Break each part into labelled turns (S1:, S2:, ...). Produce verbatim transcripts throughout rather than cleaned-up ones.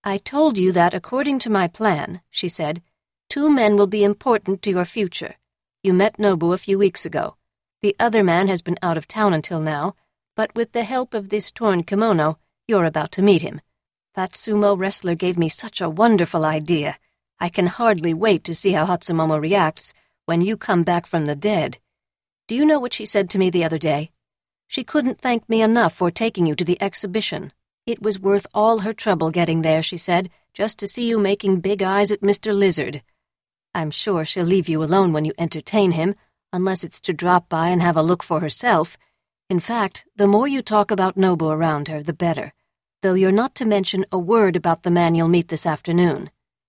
S1: I told you that according to my plan, she said, two men will be important to your future. You met Nobu a few weeks ago. The other man has been out of town until now, but with the help of this torn kimono, you're about to meet him. That sumo wrestler gave me such a wonderful idea. I can hardly wait to see how Hatsumomo reacts when you come back from the dead. Do you know what she said to me the other day? She couldn't thank me enough for taking you to the exhibition. It was worth all her trouble getting there, she said, just to see you making big eyes at Mister Lizard. I'm sure she'll leave you alone when you entertain him, unless it's to drop by and have a look for herself. In fact, the more you talk about Nobu around her, the better, though you're not to mention a word about the man you'll meet this afternoon.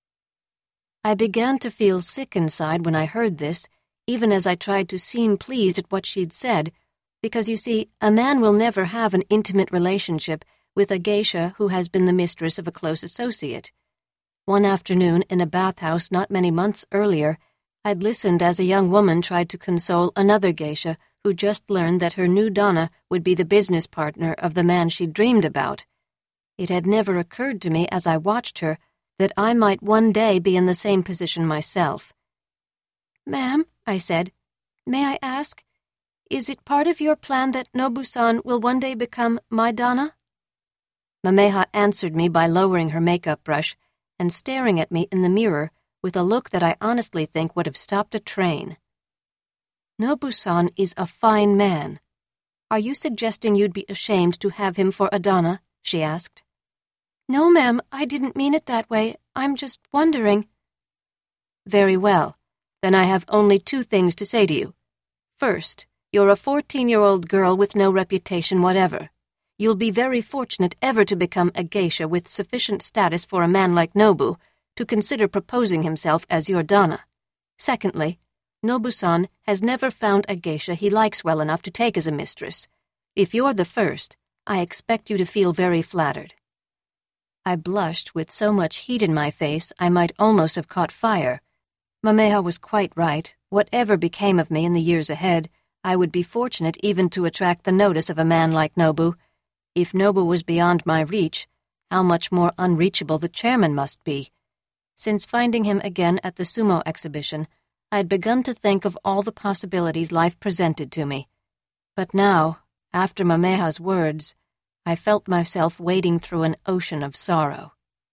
S1: I began to feel sick inside when I heard this, even as I tried to seem pleased at what she'd said, because, you see, a man will never have an intimate relationship with a geisha who has been the mistress of a close associate. One afternoon in a bathhouse not many months earlier, I'd listened as a young woman tried to console another geisha who just learned that her new Donna would be the business partner of the man she'd dreamed about. It had never occurred to me as I watched her that I might one day be in the same position myself. "Ma'am," I said, "may I ask, is it part of your plan that Nobu-san will one day become my Donna?" Mameha answered me by lowering her makeup brush and staring at me in the mirror with a look that I honestly think would have stopped a train. "Nobu-san is a fine man. Are you suggesting you'd be ashamed to have him for a Donna?" she asked. "No, ma'am, I didn't mean it that way. I'm just wondering." "Very well. Then I have only two things to say to you. First, you're a fourteen-year-old girl with no reputation whatever. You'll be very fortunate ever to become a geisha with sufficient status for a man like Nobu to consider proposing himself as your Donna. Secondly, Nobu-san has never found a geisha he likes well enough to take as a mistress. If you're the first, I expect you to feel very flattered." I blushed with so much heat in my face I might almost have caught fire. Mameha was quite right. Whatever became of me in the years ahead, I would be fortunate even to attract the notice of a man like Nobu. If Nobu was beyond my reach, how much more unreachable the chairman must be. Since finding him again at the sumo exhibition, I had begun to think of all the possibilities life presented to me. But now, after Mameha's words, I felt myself wading through an ocean of sorrow.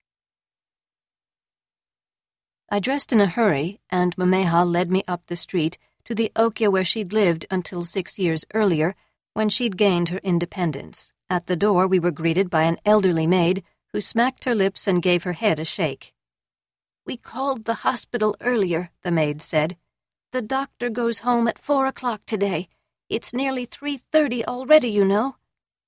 S1: I dressed in a hurry, and Mameha led me up the street to the Okya where she'd lived until six years earlier, when she'd gained her independence. At the door we were greeted by an elderly maid who smacked her lips and gave her head a shake. "We called the hospital earlier," the maid said. "The doctor goes home at four o'clock today. It's nearly three thirty already, you know.